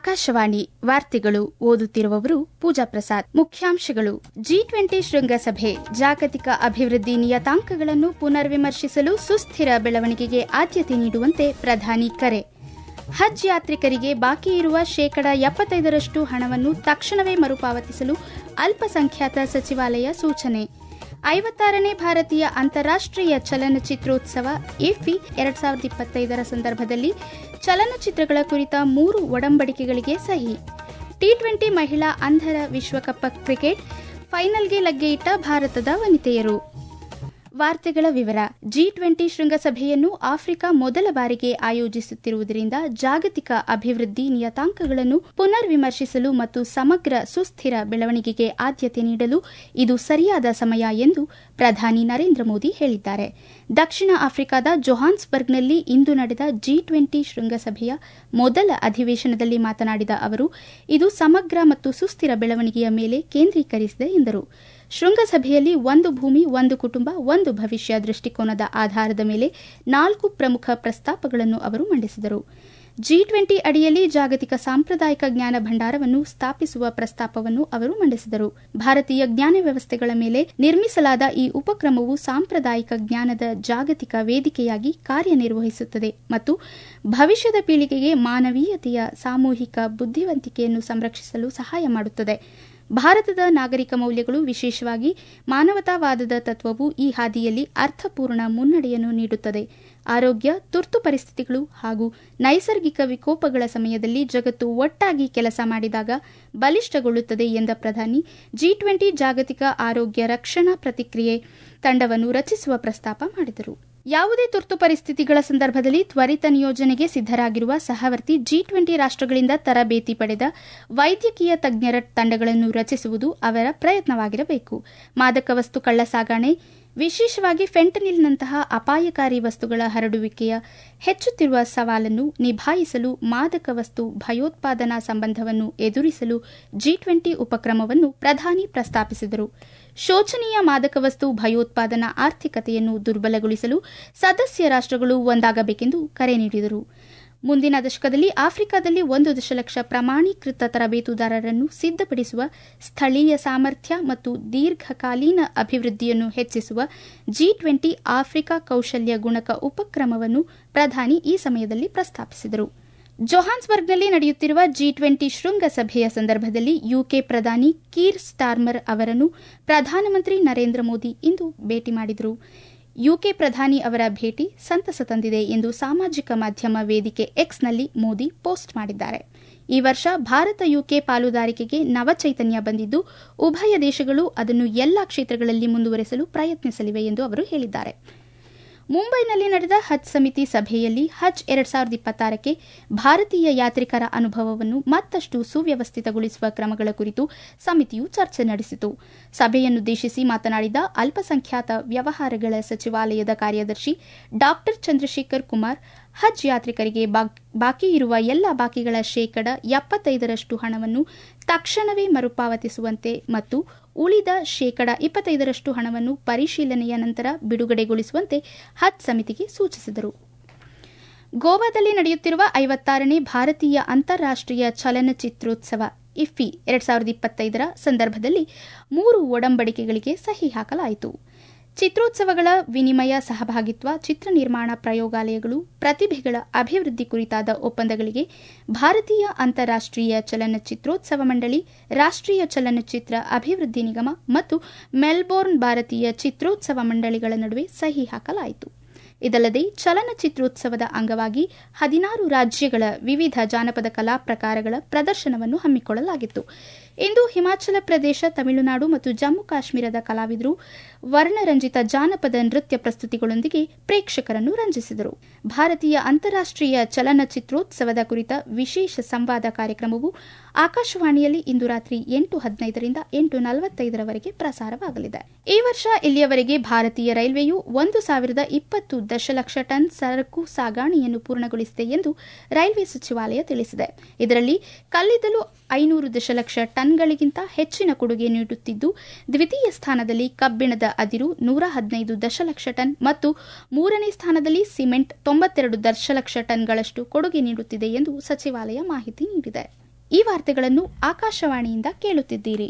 ಆಕಾಶವಾಣಿ ವಾರ್ತೆಗಳು ಓದುತ್ತಿರುವವರು ಪೂಜಾ ಪ್ರಸಾದ್. ಮುಖ್ಯಾಂಶಗಳು: G20 ಶೃಂಗಸಭೆ ಜಾಗತಿಕ ಅಭಿವೃದ್ಧಿ ನಿಯತಾಂಕಗಳನ್ನು ಪುನರ್ವಿಮರ್ಶಿಸಲು ಸುಸ್ಥಿರ ಬೆಳವಣಿಗೆಗೆ ಆದ್ಯತೆ ನೀಡುವಂತೆ ಪ್ರಧಾನಿ ಕರೆ. ಹಜ್ ಯಾತ್ರಿಕರಿಗೆ ಬಾಕಿ ಇರುವ 75% ಹಣವನ್ನು ತಕ್ಷಣವೇ ಮರುಪಾವತಿಸಲು ಅಲ್ಪಸಂಖ್ಯಾತ ಸಚಿವಾಲಯ ಸೂಚನೆ. 56ನೇ ಭಾರತೀಯ ಅಂತಾರಾಷ್ಟ್ರೀಯ ಚಲನಚಿತ್ರೋತ್ಸವ ಇಫಿ 2025 ಸಂದರ್ಭದಲ್ಲಿ ಚಲನಚಿತ್ರಗಳ ಕುರಿತ 3 ಒಡಂಬಡಿಕೆಗಳಿಗೆ ಸಹಿ. ಟಿ20 ಮಹಿಳಾ ಅಂಧರ ವಿಶ್ವಕಪ್ ಕ್ರಿಕೆಟ್ ಫೈನಲ್ಗೆ ಲಗ್ಗೆ ಇಟ್ಟ ಭಾರತದ ವನಿತೆಯರು. ವಾರ್ತೆಗಳ ವಿವರ. G20 ಶೃಂಗಸಭೆಯನ್ನು ಆಫ್ರಿಕಾ ಮೊದಲ ಬಾರಿಗೆ ಆಯೋಜಿಸುತ್ತಿರುವುದರಿಂದ ಜಾಗತಿಕ ಅಭಿವೃದ್ಧಿ ನಿಯತಾಂಕಗಳನ್ನು ಪುನರ್ವಿಮರ್ಶಿಸಲು ಮತ್ತು ಸಮಗ್ರ ಸುಸ್ಥಿರ ಬೆಳವಣಿಗೆಗೆ ಆದ್ಯತೆ ನೀಡಲು ಇದು ಸರಿಯಾದ ಸಮಯ ಎಂದು ಪ್ರಧಾನಿ ನರೇಂದ್ರ ಮೋದಿ ಹೇಳಿದ್ದಾರೆ. ದಕ್ಷಿಣ ಆಫ್ರಿಕಾದ ಜೊಹಾನ್ಸ್ಬರ್ಗ್ನಲ್ಲಿ ಇಂದು ನಡೆದ G20 ಶೃಂಗಸಭೆಯ ಮೊದಲ ಅಧಿವೇಶನದಲ್ಲಿ ಮಾತನಾಡಿದ ಅವರು, ಇದು ಸಮಗ್ರ ಮತ್ತು ಸುಸ್ಥಿರ ಬೆಳವಣಿಗೆಯ ಮೇಲೆ ಕೇಂದ್ರೀಕರಿಸಿದೆ ಎಂದರು. ಶೃಂಗಸಭೆಯಲ್ಲಿ ಒಂದು ಭೂಮಿ, ಒಂದು ಕುಟುಂಬ, ಒಂದು ಭವಿಷ್ಯ ದೃಷ್ಟಿಕೋನದ ಆಧಾರದ ಮೇಲೆ 4 ಪ್ರಮುಖ ಪ್ರಸ್ತಾಪಗಳನ್ನು ಅವರು ಮಂಡಿಸಿದರು. G20 ಅಡಿಯಲ್ಲಿ ಜಾಗತಿಕ ಸಾಂಪ್ರದಾಯಿಕ ಜ್ಞಾನ ಭಂಡಾರವನ್ನು ಸ್ಥಾಪಿಸುವ ಪ್ರಸ್ತಾಪವನ್ನು ಅವರು ಮಂಡಿಸಿದರು. ಭಾರತೀಯ ಜ್ಞಾನ ವ್ಯವಸ್ಥೆಗಳ ಮೇಲೆ ನಿರ್ಮಿಸಲಾದ ಈ ಉಪಕ್ರಮವು ಸಾಂಪ್ರದಾಯಿಕ ಜ್ಞಾನದ ಜಾಗತಿಕ ವೇದಿಕೆಯಾಗಿ ಕಾರ್ಯನಿರ್ವಹಿಸುತ್ತದೆ ಮತ್ತು ಭವಿಷ್ಯದ ಪೀಳಿಗೆಗೆ ಮಾನವೀಯತೆಯ ಸಾಮೂಹಿಕ ಬುದ್ಧಿವಂತಿಕೆಯನ್ನು ಸಂರಕ್ಷಿಸಲು ಸಹಾಯ ಮಾಡುತ್ತದೆ. ಭಾರತದ ನಾಗರಿಕ ಮೌಲ್ಯಗಳು, ವಿಶೇಷವಾಗಿ ಮಾನವತಾವಾದದ ತತ್ವವು ಈ ಹಾದಿಯಲ್ಲಿ ಅರ್ಥಪೂರ್ಣ ಮುನ್ನಡೆಯನ್ನು ನೀಡುತ್ತದೆ. ಆರೋಗ್ಯ, ತುರ್ತು ಪರಿಸ್ಥಿತಿಗಳು ಹಾಗೂ ನೈಸರ್ಗಿಕ ವಿಕೋಪಗಳ ಸಮಯದಲ್ಲಿ ಜಗತ್ತು ಒಟ್ಟಾಗಿ ಕೆಲಸ ಮಾಡಿದಾಗ ಬಲಿಷ್ಠಗೊಳ್ಳುತ್ತದೆ ಎಂದ ಪ್ರಧಾನಿ G20 ಜಾಗತಿಕ ಆರೋಗ್ಯ ರಕ್ಷಣಾ ಪ್ರತಿಕ್ರಿಯೆ ತಂಡವನ್ನು ರಚಿಸುವ ಪ್ರಸ್ತಾಪ ಮಾಡಿದರು. ಯಾವುದೇ ತುರ್ತು ಪರಿಸ್ಥಿತಿಗಳ ಸಂದರ್ಭದಲ್ಲಿ ತ್ವರಿತ ನಿಯೋಜನೆಗೆ ಸಿದ್ದರಾಗಿರುವ ಸಹವರ್ತಿ G20 ರಾಷ್ಟ್ರಗಳಿಂದ ತರಬೇತಿ ಪಡೆದ ವೈದ್ಯಕೀಯ ತಜ್ಞರ ತಂಡಗಳನ್ನು ರಚಿಸುವುದು ಅವರ ಪ್ರಯತ್ನವಾಗಿರಬೇಕು. ಮಾದಕ ವಸ್ತು ಕಳ್ಳಸಾಗಣೆ, ವಿಶೇಷವಾಗಿ ಫೆಂಟನಿಲ್ನಂತಹ ಅಪಾಯಕಾರಿ ವಸ್ತುಗಳ ಹರಡುವಿಕೆಯ ಹೆಚ್ಚುತ್ತಿರುವ ಸವಾಲನ್ನು ನಿಭಾಯಿಸಲು ಮಾದಕ ವಸ್ತು ಭಯೋತ್ಪಾದನಾ ಸಂಬಂಧವನ್ನು ಎದುರಿಸಲು G20 ಉಪಕ್ರಮವನ್ನು ಪ್ರಧಾನಿ ಪ್ರಸ್ತಾಪಿಸಿದರು. ಶೋಚನೀಯ ಮಾದಕ ವಸ್ತು ಭಯೋತ್ಪಾದನಾ ಆರ್ಥಿಕತೆಯನ್ನು ದುರ್ಬಲಗೊಳಿಸಲು ಸದಸ್ಯ ರಾಷ್ಟ್ರಗಳು ಒಂದಾಗಬೇಕೆಂದು ಕರೆ ನೀಡಿದರು. ಮುಂದಿನ ದಶಕದಲ್ಲಿ ಆಫ್ರಿಕಾದಲ್ಲಿ 1 ದಶಲಕ್ಷ ಪ್ರಮಾಣೀಕೃತ ತರಬೇತುದಾರರನ್ನು ಸಿದ್ಧಪಡಿಸುವ ಸ್ಥಳೀಯ ಸಾಮರ್ಥ್ಯ ಮತ್ತು ದೀರ್ಘಕಾಲೀನ ಅಭಿವೃದ್ಧಿಯನ್ನು ಹೆಚ್ಚಿಸುವ G20 ಆಫ್ರಿಕಾ ಕೌಶಲ್ಯ ಗುಣಕ ಉಪಕ್ರಮವನ್ನು ಪ್ರಧಾನಿ ಈ ಸಮಯದಲ್ಲಿ ಪ್ರಸ್ತಾಪಿಸಿದರು. ಜೊಹಾನ್ಸ್ಬರ್ಗ್ನಲ್ಲಿ ನಡೆಯುತ್ತಿರುವ G20 ಶೃಂಗಸಭೆಯ ಸಂದರ್ಭದಲ್ಲಿ ಯುಕೆ ಪ್ರಧಾನಿ ಕೀರ್ ಸ್ಟಾರ್ಮರ್ ಅವರನ್ನು ಪ್ರಧಾನಮಂತ್ರಿ ನರೇಂದ್ರ ಮೋದಿ ಇಂದು ಭೇಟಿ ಮಾಡಿದರು. ಯುಕೆ ಪ್ರಧಾನಿ ಅವರ ಭೇಟಿ ಸಂತಸ ತಂದಿದೆ ಎಂದು ಸಾಮಾಜಿಕ ಮಾಧ್ಯಮ ವೇದಿಕೆ ಎಕ್ಸ್ನಲ್ಲಿ ಮೋದಿ ಪೋಸ್ಟ್ ಮಾಡಿದ್ದಾರೆ. ಈ ವರ್ಷ ಭಾರತ-ಯುಕೆ ಪಾಲುದಾರಿಕೆಗೆ ನವಚೈತನ್ಯ ಬಂದಿದ್ದು, ಉಭಯ ದೇಶಗಳು ಅದನ್ನು ಎಲ್ಲಾ ಕ್ಷೇತ್ರಗಳಲ್ಲಿ ಮುಂದುವರೆಸಲು ಪ್ರಯತ್ನಿಸಲಿವೆ ಎಂದು ಅವರು ಹೇಳಿದ್ದಾರೆ. ಮುಂಬೈನಲ್ಲಿ ನಡೆದ ಹಜ್ ಸಮಿತಿ ಸಭೆಯಲ್ಲಿ ಹಜ್ 2026ಕ್ಕೆ ಭಾರತೀಯ ಯಾತ್ರಿಕರ ಅನುಭವವನ್ನು ಮತ್ತಷ್ಟು ಸುವ್ಯವಸ್ಥಿತಗೊಳಿಸುವ ಕ್ರಮಗಳ ಕುರಿತು ಸಮಿತಿಯು ಚರ್ಚೆ ನಡೆಸಿತು. ಸಭೆಯನ್ನುದ್ದೇಶಿಸಿ ಮಾತನಾಡಿದ ಅಲ್ಪಸಂಖ್ಯಾತ ವ್ಯವಹಾರಗಳ ಸಚಿವಾಲಯದ ಕಾರ್ಯದರ್ಶಿ ಡಾ ಚಂದ್ರಶೇಖರ್ ಕುಮಾರ್, ಹಜ್ ಯಾತ್ರಿಕರಿಗೆ ಬಾಕಿ ಇರುವ ಎಲ್ಲ ಬಾಕಿಗಳ 75% ಹಣವನ್ನು ತಕ್ಷಣವೇ ಮರುಪಾವತಿಸುವಂತೆ ಮತ್ತು ಉಳಿದ 25% ಹಣವನ್ನು ಪರಿಶೀಲನೆಯ ನಂತರ ಬಿಡುಗಡೆಗೊಳಿಸುವಂತೆ ಹಜ್ ಸಮಿತಿಗೆ ಸೂಚಿಸಿದರು. ಗೋವಾದಲ್ಲಿ ನಡೆಯುತ್ತಿರುವ 56ನೇ ಭಾರತೀಯ ಅಂತಾರಾಷ್ಟ್ರೀಯ ಚಲನಚಿತ್ರೋತ್ಸವ ಇಫಿ 2025 ಸಂದರ್ಭದಲ್ಲಿ 3 ಒಡಂಬಡಿಕೆಗಳಿಗೆ ಸಹಿ ಹಾಕಲಾಯಿತು. ಚಿತ್ರೋತ್ಸವಗಳ ವಿನಿಮಯ, ಸಹಭಾಗಿತ್ವ, ಚಿತ್ರ ನಿರ್ಮಾಣ ಪ್ರಯೋಗಾಲಯಗಳು, ಪ್ರತಿಭೆಗಳ ಅಭಿವೃದ್ಧಿ ಕುರಿತಾದ ಒಪ್ಪಂದಗಳಿಗೆ ಭಾರತೀಯ ಅಂತಾರಾಷ್ಟ್ರೀಯ ಚಲನಚಿತ್ರೋತ್ಸವ ಮಂಡಳಿ, ರಾಷ್ಟ್ರೀಯ ಚಲನಚಿತ್ರ ಅಭಿವೃದ್ಧಿ ನಿಗಮ ಮತ್ತು ಮೆಲ್ಬೋರ್ನ್ ಭಾರತೀಯ ಚಿತ್ರೋತ್ಸವ ಮಂಡಳಿಗಳ ನಡುವೆ ಸಹಿ ಹಾಕಲಾಯಿತು. ಇದಲ್ಲದೆ ಚಲನಚಿತ್ರೋತ್ಸವದ ಅಂಗವಾಗಿ 16 ರಾಜ್ಯಗಳ ವಿವಿಧ ಜಾನಪದ ಕಲಾ ಪ್ರಕಾರಗಳ ಪ್ರದರ್ಶನವನ್ನು ಹಮ್ಮಿಕೊಳ್ಳಲಾಗಿತ್ತು. ಇಂದು ಹಿಮಾಚಲ ಪ್ರದೇಶ, ತಮಿಳುನಾಡು ಮತ್ತು ಜಮ್ಮು ಕಾಶ್ಮೀರದ ಕಲಾವಿದರು ವರ್ಣರಂಜಿತ ಜಾನಪದ ನೃತ್ಯ ಪ್ರಸ್ತುತಿಗಳೊಂದಿಗೆ ಪ್ರೇಕ್ಷಕರನ್ನು ರಂಜಿಸಿದರು. ಭಾರತೀಯ ಅಂತಾರಾಷ್ಟ್ರೀಯ ಚಲನಚಿತ್ರೋತ್ಸವದ ಕುರಿತ ವಿಶೇಷ ಸಂವಾದ ಕಾರ್ಯಕ್ರಮವು ಆಕಾಶವಾಣಿಯಲ್ಲಿ ಇಂದು ರಾತ್ರಿ 8:15ರಿಂದ 8:45 ಪ್ರಸಾರವಾಗಲಿದೆ. ಈ ವರ್ಷ ಇಲ್ಲಿಯವರೆಗೆ ಭಾರತೀಯ ರೈಲ್ವೆಯು 1020 ದಶಲಕ್ಷ ಟನ್ ಸರಕು ಸಾಗಣೆಯನ್ನು ಪೂರ್ಣಗೊಳಿಸಿದೆ ಎಂದು ರೈಲ್ವೆ ಸಚಿವಾಲಯ ತಿಳಿಸಿದೆ. ಇದರಲ್ಲಿ ಕಲ್ಲಿದ್ದಲು 500 ದಶಲಕ್ಷ ಟನ್ಗಳಿಗಿಂತ ಹೆಚ್ಚಿನ ಕೊಡುಗೆ ನೀಡುತ್ತಿದ್ದು, ದ್ವಿತೀಯ ಸ್ಥಾನದಲ್ಲಿ ಕಬ್ಬಿಣದ ಅದಿರು 115 ದಶಲಕ್ಷ ಟನ್ ಮತ್ತು 3ನೇ ಸ್ಥಾನದಲ್ಲಿ ಸಿಮೆಂಟ್ 92 ದಶಲಕ್ಷ ಟನ್ಗಳಷ್ಟು ಕೊಡುಗೆ ನೀಡುತ್ತಿದೆ ಎಂದು ಸಚಿವಾಲಯ ಮಾಹಿತಿ ನೀಡಿದೆ. ಈ ವಾರ್ತೆಗಳನ್ನು ಆಕಾಶವಾಣಿಯಿಂದ ಕೇಳುತ್ತಿದ್ದೀರಿ.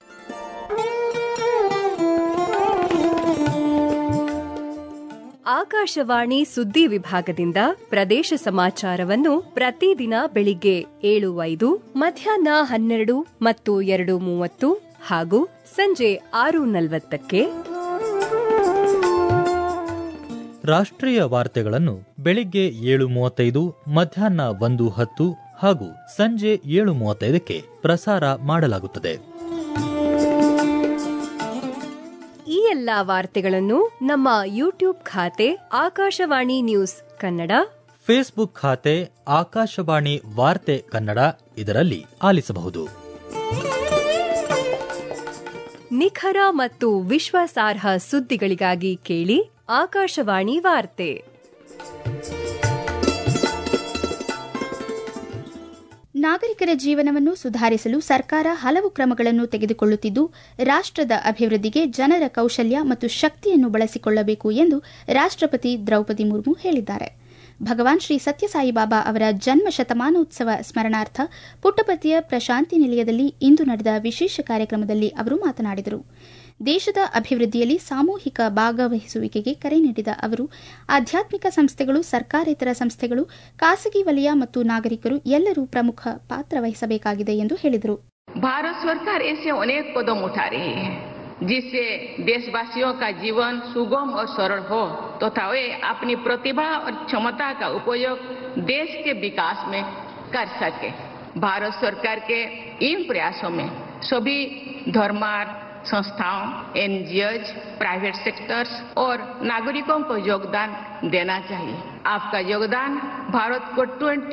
ಆಕಾಶವಾಣಿ ಸುದ್ದಿ ವಿಭಾಗದಿಂದ ಪ್ರದೇಶ ಸಮಾಚಾರವನ್ನು ಪ್ರತಿದಿನ ಬೆಳಿಗ್ಗೆ 7:05, ಮಧ್ಯಾಹ್ನ 12 ಮತ್ತು 2:30 ಹಾಗೂ ಸಂಜೆ 6:40ಕ್ಕೆ. ರಾಷ್ಟ್ರೀಯ ವಾರ್ತೆಗಳನ್ನು ಬೆಳಿಗ್ಗೆ 7:35, ಮಧ್ಯಾಹ್ನ 1:10 ಹಾಗೂ ಸಂಜೆ 7:35ಕ್ಕೆ ಪ್ರಸಾರ ಮಾಡಲಾಗುತ್ತದೆ. ಈ ಎಲ್ಲಾ ವಾರ್ತೆಗಳನ್ನು ನಮ್ಮ ಯೂಟ್ಯೂಬ್ ಖಾತೆ ಆಕಾಶವಾಣಿ ನ್ಯೂಸ್ ಕನ್ನಡ, ಫೇಸ್ಬುಕ್ ಖಾತೆ ಆಕಾಶವಾಣಿ ವಾರ್ತೆ ಕನ್ನಡ ಇದರಲ್ಲಿ ಆಲಿಸಬಹುದು. ನಿಖರ ಮತ್ತು ವಿಶ್ವಾಸಾರ್ಹ ಸುದ್ದಿಗಳಿಗಾಗಿ ಕೇಳಿ ಆಕಾಶವಾಣಿ ವಾರ್ತೆ. ನಾಗರಿಕರ ಜೀವನವನ್ನು ಸುಧಾರಿಸಲು ಸರ್ಕಾರ ಹಲವು ಕ್ರಮಗಳನ್ನು ತೆಗೆದುಕೊಳ್ಳುತ್ತಿದ್ದು, ರಾಷ್ಟ್ರದ ಅಭಿವೃದ್ಧಿಗೆ ಜನರ ಕೌಶಲ್ಯ ಮತ್ತು ಶಕ್ತಿಯನ್ನು ಬಳಸಿಕೊಳ್ಳಬೇಕು ಎಂದು ರಾಷ್ಟ್ರಪತಿ ದ್ರೌಪದಿ ಮುರ್ಮು ಹೇಳಿದ್ದಾರೆ. ಭಗವಾನ್ ಶ್ರೀ ಸತ್ಯಸಾಯಿ ಬಾಬಾ ಅವರ ಜನ್ಮ ಶತಮಾನೋತ್ಸವ ಸ್ಮರಣಾರ್ಥ ಪುಟ್ಟಪರ್ತಿಯ ಪ್ರಶಾಂತಿ ನಿಲಯದಲ್ಲಿ ಇಂದು ನಡೆದ ವಿಶೇಷ ಕಾರ್ಯಕ್ರಮದಲ್ಲಿ ಅವರು ಮಾತನಾಡಿದರು. ದೇಶದ ಅಭಿವೃದ್ಧಿಯಲ್ಲಿ ಸಾಮೂಹಿಕ ಭಾಗವಹಿಸುವಿಕೆಗೆ ಕರೆ ನೀಡಿದ ಅವರು, ಆಧ್ಯಾತ್ಮಿಕ ಸಂಸ್ಥೆಗಳು, ಸರ್ಕಾರೇತರ ಸಂಸ್ಥೆಗಳು, ಖಾಸಗಿ ವಲಯ ಮತ್ತು ನಾಗರಿಕರು ಎಲ್ಲರೂ ಪ್ರಮುಖ ಪಾತ್ರ ವಹಿಸಬೇಕಾಗಿದೆ ಎಂದು ಹೇಳಿದರು. भारत सरकार ऐसे अनेक कदम उठा रही है जिससे देशवासियों का जीवन सुगम और सरल हो तथा वे अपनी प्रतिभा और क्षमता का उपयोग देश के विकास में कर सके. भारत सरकार के इन प्रयासों में सभी धर्मार्थ संस्थाओं, एनजीओज, प्राइवेट सेक्टर्स और नागरिकों को योगदान देना चाहिए. आपका योगदान भारत को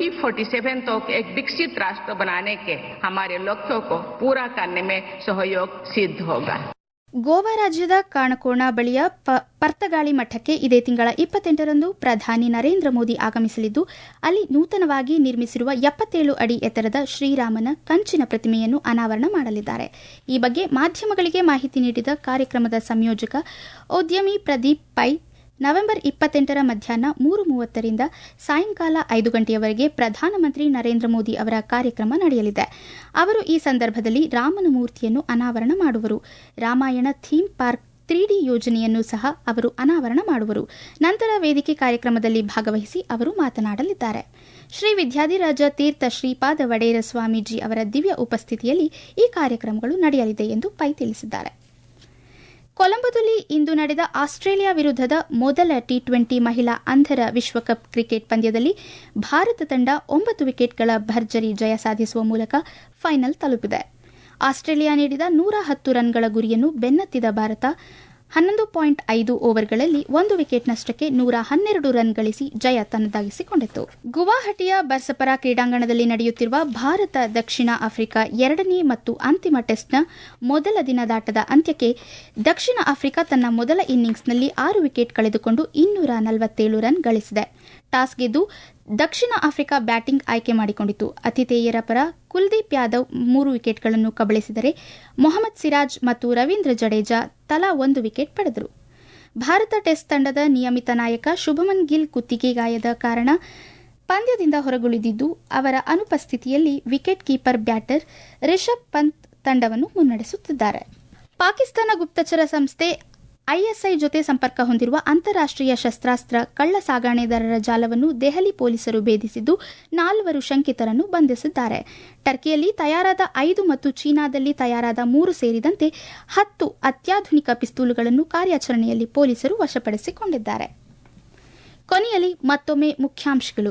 2047 तक एक विकसित राष्ट्र बनाने के हमारे लक्ष्यों को पूरा करने में सहयोग सिद्ध होगा. ಗೋವಾ ರಾಜ್ಯದ ಕಾಣಕೋಣ ಬಳಿಯ ಪರ್ತಗಾಳಿ ಮಠಕ್ಕೆ ಇದೇ ತಿಂಗಳ 28ರಂದು ಪ್ರಧಾನಿ ನರೇಂದ್ರ ಮೋದಿ ಆಗಮಿಸಲಿದ್ದು, ಅಲ್ಲಿ ನೂತನವಾಗಿ ನಿರ್ಮಿಸಿರುವ 77 ಅಡಿ ಎತ್ತರದ ಶ್ರೀರಾಮನ ಕಂಚಿನ ಪ್ರತಿಮೆಯನ್ನು ಅನಾವರಣ ಮಾಡಲಿದ್ದಾರೆ. ಈ ಬಗ್ಗೆ ಮಾಧ್ಯಮಗಳಿಗೆ ಮಾಹಿತಿ ನೀಡಿದ ಕಾರ್ಯಕ್ರಮದ ಸಂಯೋಜಕ ಉದ್ಯಮಿ ಪ್ರದೀಪ್ ಪೈ, ನವೆಂಬರ್ 28ರ ಮಧ್ಯಾಹ್ನ 3:30ರಿಂದ ಸಾಯಂಕಾಲ 5 ಗಂಟೆಯವರೆಗೆ ಪ್ರಧಾನಮಂತ್ರಿ ನರೇಂದ್ರ ಮೋದಿ ಅವರ ಕಾರ್ಯಕ್ರಮ ನಡೆಯಲಿದೆ. ಅವರು ಈ ಸಂದರ್ಭದಲ್ಲಿ ರಾಮನ ಮೂರ್ತಿಯನ್ನು ಅನಾವರಣ ಮಾಡುವರು. ರಾಮಾಯಣ ಥೀಮ್ ಪಾರ್ಕ್ 3D ಯೋಜನೆಯನ್ನು ಸಹ ಅವರು ಅನಾವರಣ ಮಾಡುವರು. ನಂತರ ವೇದಿಕೆ ಕಾರ್ಯಕ್ರಮದಲ್ಲಿ ಭಾಗವಹಿಸಿ ಅವರು ಮಾತನಾಡಲಿದ್ದಾರೆ. ಶ್ರೀ ವಿದ್ಯಾಧಿರಾಜ ತೀರ್ಥ ಶ್ರೀಪಾದ ವಡೇರ ಸ್ವಾಮೀಜಿ ಅವರ ದಿವ್ಯ ಉಪಸ್ಥಿತಿಯಲ್ಲಿ ಈ ಕಾರ್ಯಕ್ರಮಗಳು ನಡೆಯಲಿದೆ ಎಂದು ಪೈ ತಿಳಿಸಿದ್ದಾರೆ. ಕೊಲಂಬೋದಲ್ಲಿ ಇಂದು ನಡೆದ ಆಸ್ಟ್ರೇಲಿಯಾ ವಿರುದ್ಧದ ಮೊದಲ T20 ಮಹಿಳಾ ಅಂಧರ ವಿಶ್ವಕಪ್ ಕ್ರಿಕೆಟ್ ಪಂದ್ಯದಲ್ಲಿ ಭಾರತ ತಂಡ 9 ವಿಕೆಟ್ಗಳ ಭರ್ಜರಿ ಜಯ ಸಾಧಿಸುವ ಮೂಲಕ ಫೈನಲ್ ತಲುಪಿದೆ. ಆಸ್ಟ್ರೇಲಿಯಾ ನೀಡಿದ 110 ರನ್ಗಳ ಗುರಿಯನ್ನು ಬೆನ್ನತ್ತಿದ ಭಾರತ 11.5 ಓವರ್ಗಳಲ್ಲಿ 1 ವಿಕೆಟ್ ನಷ್ಟಕ್ಕೆ 112 ರನ್ ಗಳಿಸಿ ಜಯ ತನ್ನದಾಗಿಸಿಕೊಂಡಿತು. ಗುವಾಹಟಿಯ ಬರ್ಸಪರಾ ಕ್ರೀಡಾಂಗಣದಲ್ಲಿ ನಡೆಯುತ್ತಿರುವ ಭಾರತ ದಕ್ಷಿಣ ಆಫ್ರಿಕಾ 2ನೇ ಮತ್ತು ಅಂತಿಮ ಟೆಸ್ಟ್ನ ಮೊದಲ ದಿನದಾಟದ ಅಂತ್ಯಕ್ಕೆ ದಕ್ಷಿಣ ಆಫ್ರಿಕಾ ತನ್ನ ಮೊದಲ ಇನ್ನಿಂಗ್ಸ್ನಲ್ಲಿ 6 ವಿಕೆಟ್ ಕಳೆದುಕೊಂಡು 247 ರನ್ ಗಳಿಸಿದೆ. ಟಾಸ್ ಗೆದ್ದು ದಕ್ಷಿಣ ಆಫ್ರಿಕಾ ಬ್ಯಾಟಿಂಗ್ ಆಯ್ಕೆ ಮಾಡಿಕೊಂಡಿತು. ಆತಿಥೇಯರ ಪರ ಕುಲ್ದೀಪ್ ಯಾದವ್ 3 ವಿಕೆಟ್ಗಳನ್ನು ಕಬಳಿಸಿದರೆ ಮೊಹಮ್ಮದ್ ಸಿರಾಜ್ ಮತ್ತು ರವೀಂದ್ರ ಜಡೇಜಾ ತಲಾ 1 ವಿಕೆಟ್ ಪಡೆದರು. ಭಾರತ ಟೆಸ್ಟ್ ತಂಡದ ನಿಯಮಿತ ನಾಯಕ ಶುಭಮನ್ ಗಿಲ್ ಕುತ್ತಿಗೆ ಗಾಯದ ಕಾರಣ ಪಂದ್ಯದಿಂದ ಹೊರಗುಳಿದಿದ್ದು, ಅವರ ಅನುಪಸ್ಥಿತಿಯಲ್ಲಿ wicket keeper batter Rishabh Pant ತಂಡವನ್ನು ಮುನ್ನಡೆಸುತ್ತಿದ್ದಾರೆ. ಪಾಕಿಸ್ತಾನ ಗುಪ್ತಚರ ಸಂಸ್ಥೆ ಐಎಸ್ಐ ಜೊತೆ ಸಂಪರ್ಕ ಹೊಂದಿರುವ ಅಂತಾರಾಷ್ಟೀಯ ಶಸ್ತ್ರಾಸ್ತ್ರ ಕಳ್ಳ ಸಾಗಾಣೆದಾರರ ಜಾಲವನ್ನು ದೆಹಲಿ ಪೊಲೀಸರು ಭೇದಿಸಿದ್ದು 4 ಶಂಕಿತರನ್ನು ಬಂಧಿಸಿದ್ದಾರೆ. ಟರ್ಕಿಯಲ್ಲಿ ತಯಾರಾದ 5 ಮತ್ತು ಚೀನಾದಲ್ಲಿ ತಯಾರಾದ 3 ಸೇರಿದಂತೆ 10 ಅತ್ಯಾಧುನಿಕ ಪಿಸ್ತೂಲುಗಳನ್ನು ಕಾರ್ಯಾಚರಣೆಯಲ್ಲಿ ಪೊಲೀಸರು ವಶಪಡಿಸಿಕೊಂಡಿದ್ದಾರೆ. ಕೊನೆಯಲ್ಲಿ ಮತ್ತೊಮ್ಮೆ ಮುಖ್ಯಾಂಶಗಳು.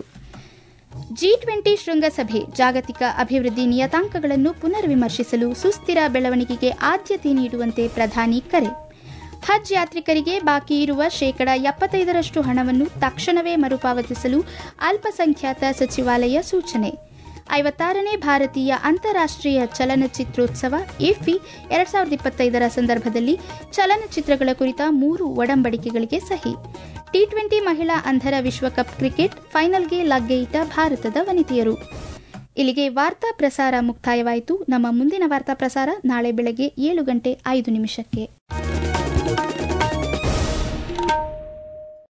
G20 ಶೃಂಗಸಭೆ ಜಾಗತಿಕ ಅಭಿವೃದ್ಧಿ ನಿಯತಾಂಕಗಳನ್ನು ಪುನರ್ ವಿಮರ್ಶಿಸಲು ಸುಸ್ಥಿರ ಬೆಳವಣಿಗೆಗೆ ಆದ್ಯತೆ ನೀಡುವಂತೆ ಪ್ರಧಾನಿ ಕರೆ. ಹಜ್ ಯಾತ್ರಿಕರಿಗೆ ಬಾಕಿ ಇರುವ 75% ಹಣವನ್ನು ತಕ್ಷಣವೇ ಮರುಪಾವತಿಸಲು ಅಲ್ಪಸಂಖ್ಯಾತ ಸಚಿವಾಲಯ ಸೂಚನೆ. 56ನೇ ಭಾರತೀಯ ಅಂತಾರಾಷ್ಟೀಯ ಚಲನಚಿತ್ರೋತ್ಸವ ಇಫಿ 2025 ಸಂದರ್ಭದಲ್ಲಿ ಚಲನಚಿತ್ರಗಳ ಕುರಿತ 3 ಒಡಂಬಡಿಕೆಗಳಿಗೆ ಸಹಿ. T20 ಮಹಿಳಾ ಅಂಧರ ವಿಶ್ವಕಪ್ ಕ್ರಿಕೆಟ್ ಫೈನಲ್ಗೆ ಲಗ್ಗೆ ಇಟ್ಟ ಭಾರತದ ವನಿತೆಯರು. ಇಲ್ಲಿಗೆ ವಾರ್ತಾ ಪ್ರಸಾರ ಮುಕ್ತಾಯವಾಯಿತು. ನಮ್ಮ ಮುಂದಿನ ವಾರ್ತಾ ಪ್ರಸಾರ ನಾಳೆ ಬೆಳಗ್ಗೆ 7:05